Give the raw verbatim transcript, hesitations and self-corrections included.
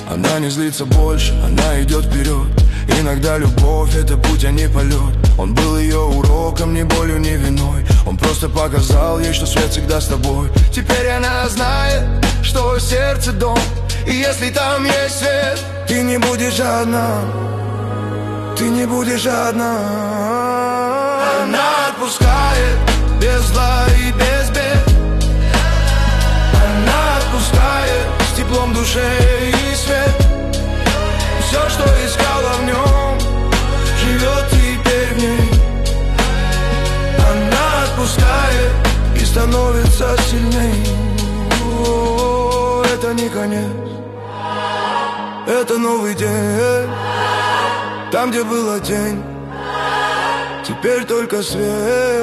Она не злится больше, она идет вперед. Иногда любовь — это путь, а не полет. Он был ее уроком, ни болью, ни виной. Он просто показал ей, что свет всегда с тобой. Теперь она знает, что сердце дом, и если там есть свет, ты не будешь одна, ты не будешь одна. Она отпускает без зла и без бед. Она отпускает с теплом души и свет. Все, что искала в нем, живет теперь в ней. Она отпускает и становится сильней. О, это не конец, это новый день. Там, где была тень, теперь только свет.